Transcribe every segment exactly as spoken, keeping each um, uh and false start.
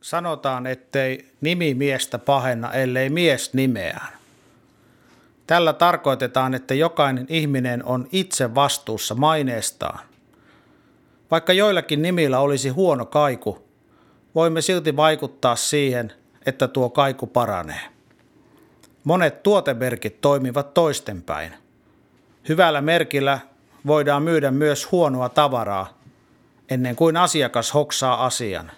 Sanotaan, ettei nimi miestä pahenna, ellei mies nimeään. Tällä tarkoitetaan, että jokainen ihminen on itse vastuussa maineestaan. Vaikka joillakin nimillä olisi huono kaiku, voimme silti vaikuttaa siihen, että tuo kaiku paranee. Monet tuotemerkit toimivat toistenpäin. Hyvällä merkillä voidaan myydä myös huonoa tavaraa, ennen kuin asiakas hoksaa asian.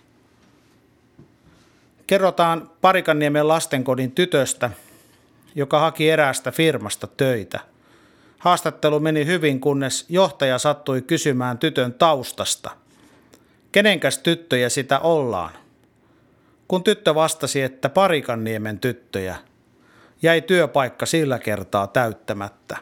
Kerrotaan Parikanniemen lastenkodin tytöstä, joka haki eräästä firmasta töitä. Haastattelu meni hyvin, kunnes johtaja sattui kysymään tytön taustasta. Kenenkäs tyttöjä sitä ollaan? Kun tyttö vastasi, että Parikanniemen tyttöjä, jäi työpaikka sillä kertaa täyttämättä.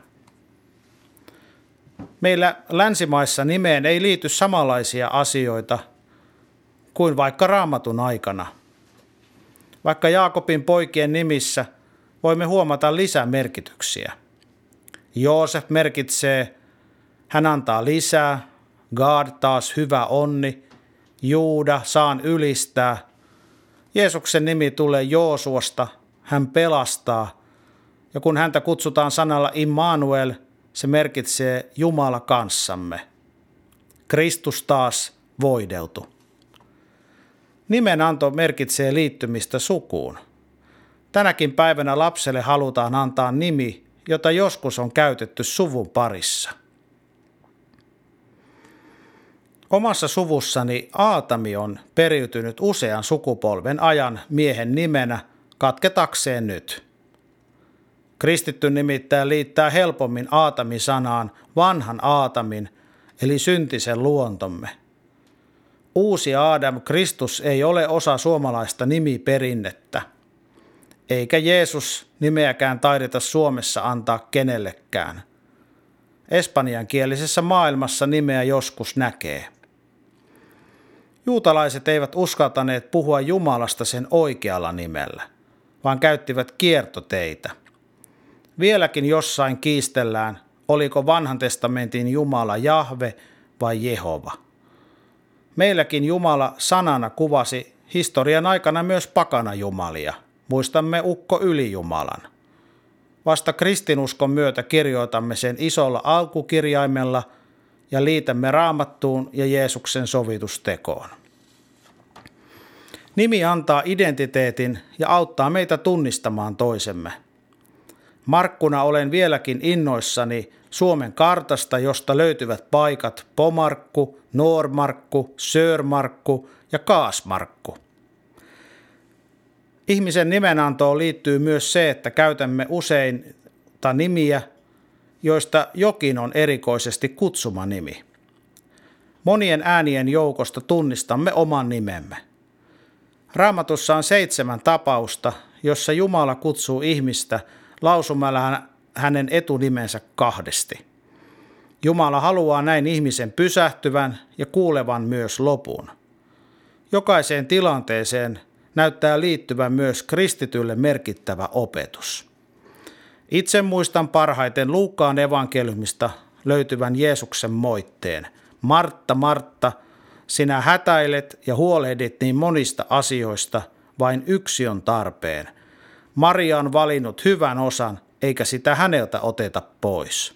Meillä länsimaissa nimeen ei liity samanlaisia asioita kuin vaikka Raamatun aikana. Vaikka Jaakobin poikien nimissä voimme huomata lisämerkityksiä. Joosef merkitsee, hän antaa lisää, Gad taas hyvä onni, Juuda saan ylistää. Jeesuksen nimi tulee Joosuasta, hän pelastaa, ja kun häntä kutsutaan sanalla Immanuel, se merkitsee Jumala kanssamme. Kristus taas voideltu. Nimenanto merkitsee liittymistä sukuun. Tänäkin päivänä lapselle halutaan antaa nimi, jota joskus on käytetty suvun parissa. Omassa suvussani Aatami on periytynyt usean sukupolven ajan miehen nimenä katketakseen nyt. Kristitty nimittäin liittää helpommin Aatami-sanaan vanhan Aatamin, eli syntisen luontomme. Uusi Aadam, Kristus, ei ole osa suomalaista nimiperinnettä, eikä Jeesus nimeäkään taideta Suomessa antaa kenellekään. Espanjankielisessä maailmassa nimeä joskus näkee. Juutalaiset eivät uskaltaneet puhua Jumalasta sen oikealla nimellä, vaan käyttivät kiertoteitä. Vieläkin jossain kiistellään, oliko vanhan testamentin Jumala Jahve vai Jehova. Meilläkin Jumala sanana kuvasi historian aikana myös pakana jumalia. Muistamme ukko ylijumalan. Vasta kristinuskon myötä kirjoitamme sen isolla alkukirjaimella ja liitämme Raamattuun ja Jeesuksen sovitustekoon. Nimi antaa identiteetin ja auttaa meitä tunnistamaan toisemme. Markkuna olen vieläkin innoissani Suomen kartasta, josta löytyvät paikat Pomarkku, Noormarkku, Sörmarkku ja Kaasmarkku. Ihmisen nimenantoon liittyy myös se, että käytämme useita nimiä, joista jokin on erikoisesti kutsumanimi. Monien äänien joukosta tunnistamme oman nimemme. Raamatussa on seitsemän tapausta, jossa Jumala kutsuu ihmistä lausumalla hänen etunimensä kahdesti. Jumala haluaa näin ihmisen pysähtyvän ja kuulevan myös lopun. Jokaiseen tilanteeseen näyttää liittyvän myös kristitylle merkittävä opetus. Itse muistan parhaiten Luukkaan evankeliumista löytyvän Jeesuksen moitteen. Martta, Martta, sinä hätäilet ja huolehdit niin monista asioista, vain yksi on tarpeen. Maria on valinnut hyvän osan, eikä sitä häneltä oteta pois.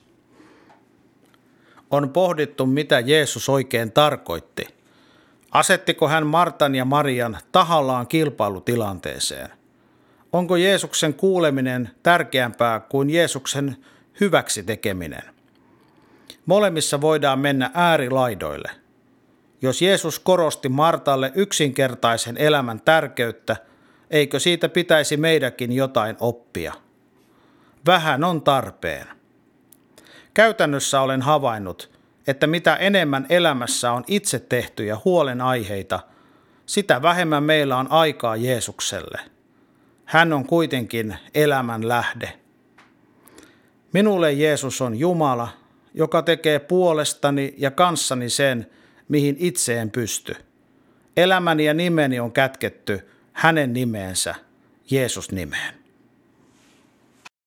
On pohdittu, mitä Jeesus oikein tarkoitti. Asettiko hän Martan ja Marian tahallaan kilpailutilanteeseen? Onko Jeesuksen kuuleminen tärkeämpää kuin Jeesuksen hyväksi tekeminen? Molemmissa voidaan mennä äärilaidoille. Jos Jeesus korosti Martalle yksinkertaisen elämän tärkeyttä, eikö siitä pitäisi meidänkin jotain oppia? Vähän on tarpeen. Käytännössä olen havainnut, että mitä enemmän elämässä on itse tehtyjä huolenaiheita, sitä vähemmän meillä on aikaa Jeesukselle. Hän on kuitenkin elämän lähde. Minulle Jeesus on Jumala, joka tekee puolestani ja kanssani sen, mihin itse en pysty. Elämäni ja nimeni on kätketty hänen nimeensä, Jeesus nimeen.